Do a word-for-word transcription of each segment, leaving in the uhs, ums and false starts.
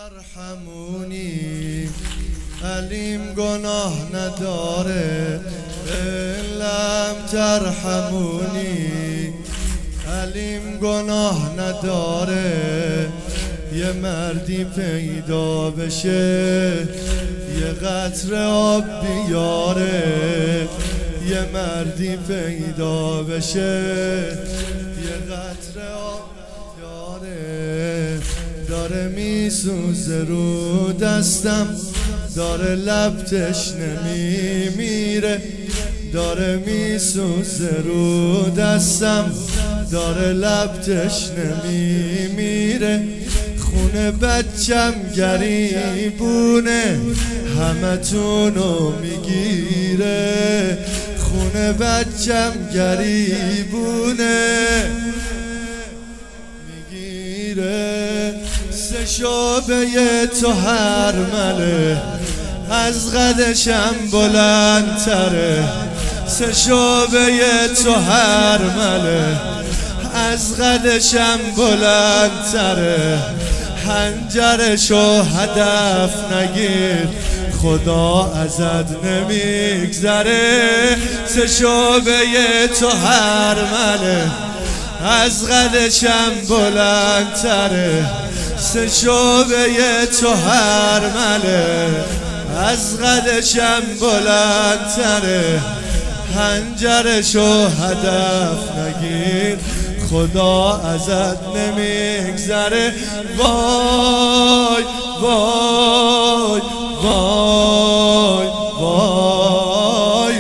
ترحمونی علیم گناه نداره لم ترحمونی علیم گناه نداره یه مردی پیدا بشه یه قطره آب بیاره یه مردی پیدا بشه یه قطره آب بیاره داره میسوزه رو دستم داره لب تشنه میمیره داره میسوزه رو دستم داره لب تشنه میمیره خونه بچم گریبونه همه تونو میگیره خونه بچم گریبونه میگیره سه شعبه تو هر مله از قدشم بلندتره سه شعبه تو هر مله از قدشم بلندتره حنجرشو هدف نگیر خدا ازت نمیگذره سه شعبه تو هر مله از قدشم بلندتره سه شعبه تو هر مله از قدشم بلندتره حنجرشو هدف نگیر خدا ازت نمیگذره وای وای وای وای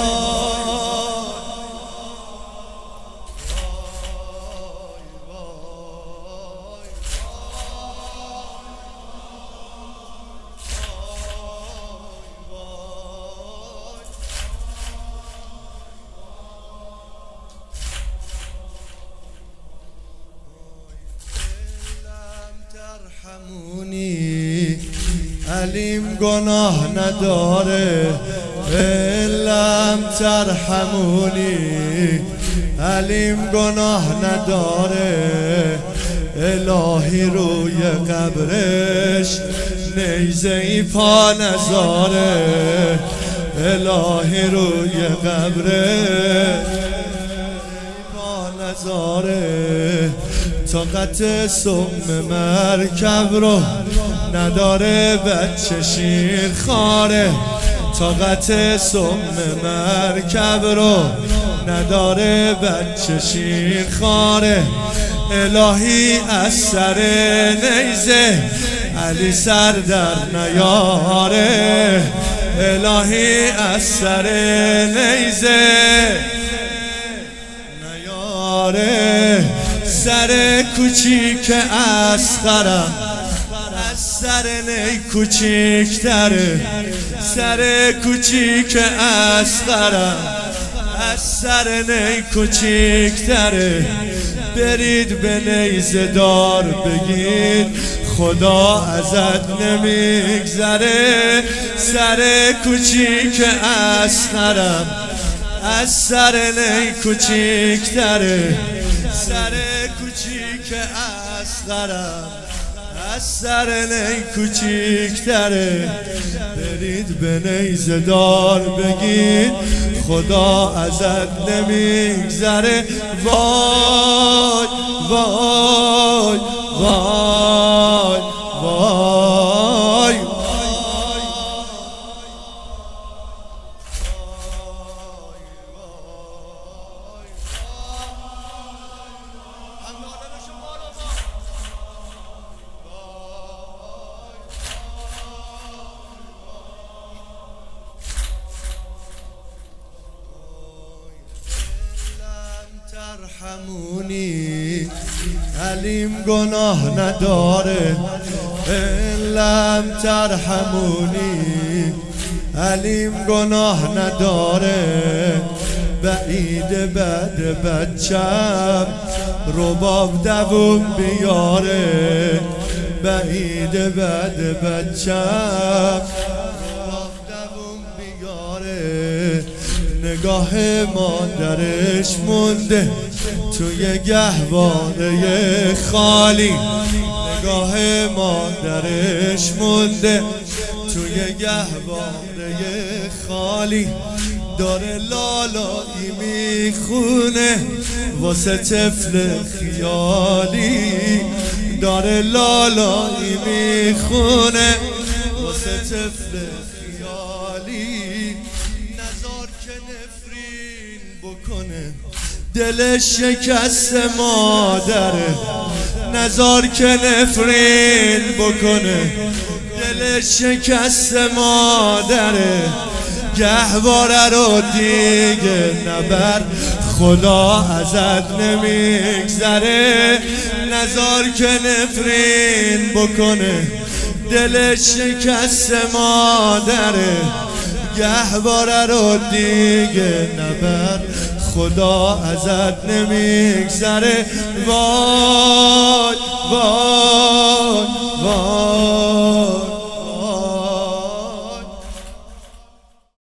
ترحمونی علیم گناه نداره لم ترحمونی علیم گناه نداره الهی روی قبرش نیزه ای پا نذاره الهی روی قبرش پا نذاره طاقت سم مرکب رو نداره بچه شیر خاره طاقت سم مرکب رو نداره بچه شیر خاره الهی از سر نیزه علی سر در نیاره الهی از سر نیزه نیاره سر کوچیک اصغرم از سر نی کوچیک تره سر کوچیک اصغرم از سر نی کوچیک تره برید به نیزه دار بگید خدا ازت نمیگذره سر کوچیک اصغرم از سر نی کوچیک تره سر کوچیک اصغرم از سر نی کوچیک تره برید به نیزه دار بگید خدا ازت نمیگذره وای وای وای وای ترحمونی علیم گناه نداره لم ترحمونی علیم گناه نداره بعید بد بچم رباب دوم بیاره بعید بد بچم رباب دوم بیاره نگاه مادرش مونده توی گهواره خالی نگاه مادرش مونده توی گهواره خالی، داره لالایی میخونه واسه طفل خیالی، داره لالایی میخونه واسه طفل خیالی. نزار که نفرین بکنه دلش شکست مادره، نزار که نفرین بکنه دلش شکست مادره. گهواره رو دیگه نبر خدا ازت نمیگذره، نزار که نفرین بکنه دلش شکست مادره. گهواره رو دیگه نبر خدا ازت نمیگذره. وای وای وای